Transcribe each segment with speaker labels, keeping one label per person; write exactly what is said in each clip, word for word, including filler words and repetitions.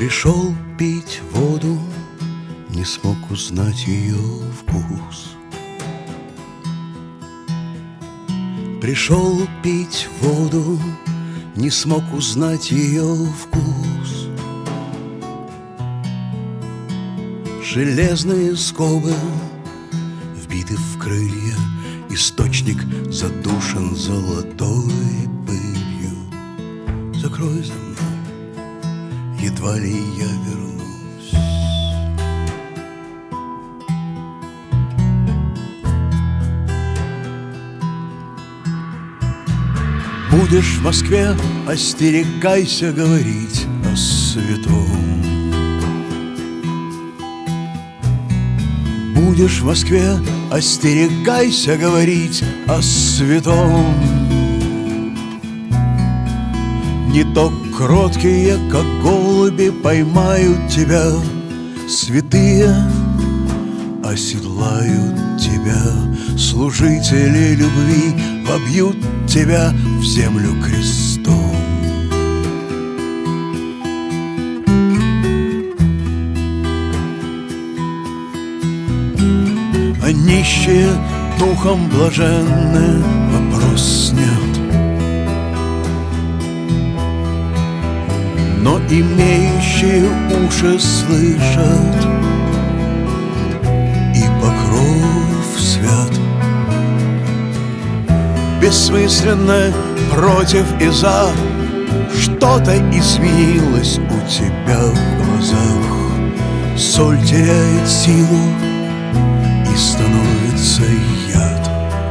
Speaker 1: Пришел пить воду, не смог узнать ее вкус. Пришел пить воду, не смог узнать ее вкус. Железные скобы вбиты в крылья, источник задушен золотой пылью. Закрой за мной, едва ли я вернусь. Будешь в Москве, остерегайся говорить о святом. Будешь в Москве, остерегайся говорить о святом. Не то кроткие, как голуби, поймают тебя, святые оседлают тебя, служители любви вобьют тебя в землю крестом. А нищие духом блаженны, вопрос нет. Но имеющие уши слышат, и покров свят. Бессмысленно против и за, что-то изменилось у тебя в глазах. Соль теряет силу и становится яд.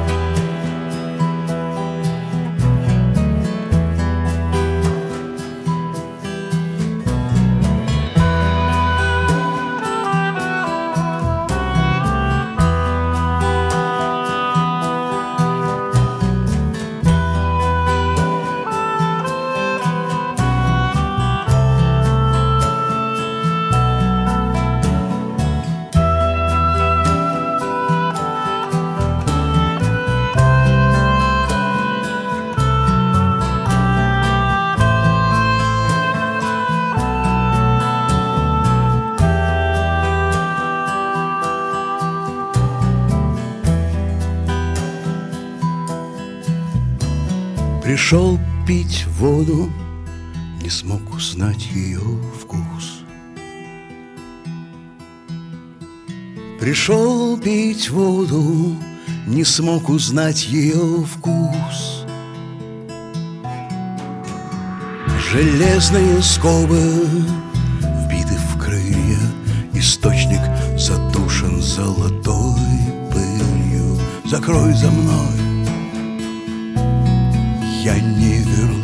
Speaker 1: Пришел пить воду, не смог узнать ее вкус. Пришел пить воду, не смог узнать ее вкус. Железные скобы вбиты в крылья, источник задушен золотой пылью. Закрой за мной, я не вернусь.